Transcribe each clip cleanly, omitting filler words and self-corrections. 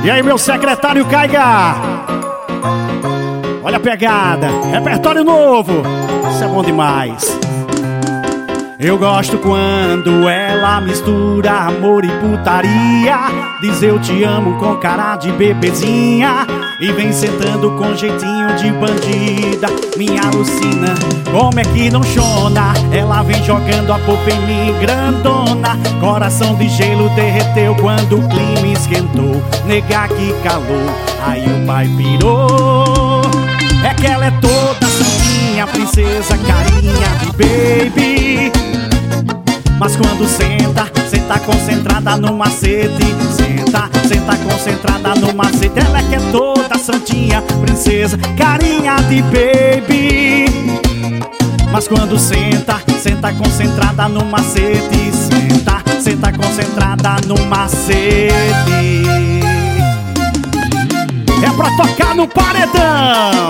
E aí, meu secretário Caiga? Olha a pegada, repertório novo. Isso é bom demais. Eu gosto quando ela mistura amor e putaria. Diz eu te amo com cara de bebezinha e vem sentando com jeitinho de bandida. Me alucina, como é que não chona? Ela vem jogando a popa em mim grandona. Coração de gelo derreteu quando o clima esquentou. Negar que calou, aí o pai pirou. É que ela é toda santinha, princesa, carinha de baby. Mas quando senta, senta concentrada no macete. Senta, senta concentrada no macete. Ela é que é toda santinha, princesa, carinha de baby. Mas quando senta, senta concentrada no macete. Senta, senta concentrada no macete. É pra tocar no paredão.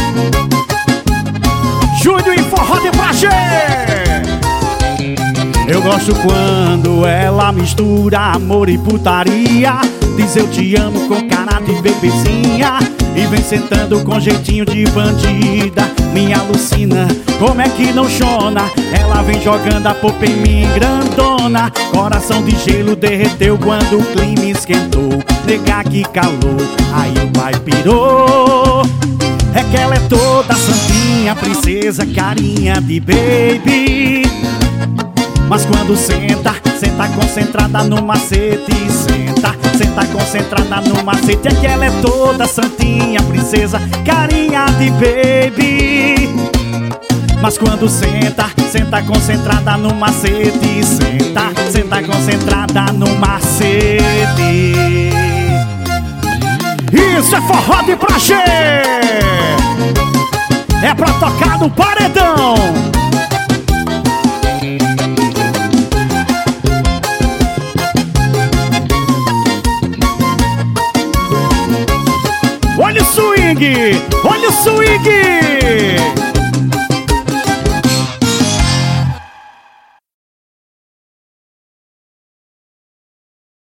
Júnior e forró de prazer. Eu gosto quando ela mistura amor e putaria. Diz eu te amo com cara de bebezinha e vem sentando com jeitinho de bandida. Me alucina, como é que não chona? Ela vem jogando a popa em mim grandona. Coração de gelo derreteu quando o clima esquentou. Negar que calou, aí o pai pirou. É que ela é toda santinha, princesa, carinha de baby. Mas quando senta, senta concentrada no macete. Senta, senta concentrada no macete. É que ela é toda santinha, princesa, carinha de baby. Mas quando senta, senta concentrada no macete. Senta, senta concentrada no macete. Isso é forró de prazer. É pra tocar no paredão. Olha o swing, olha o swing.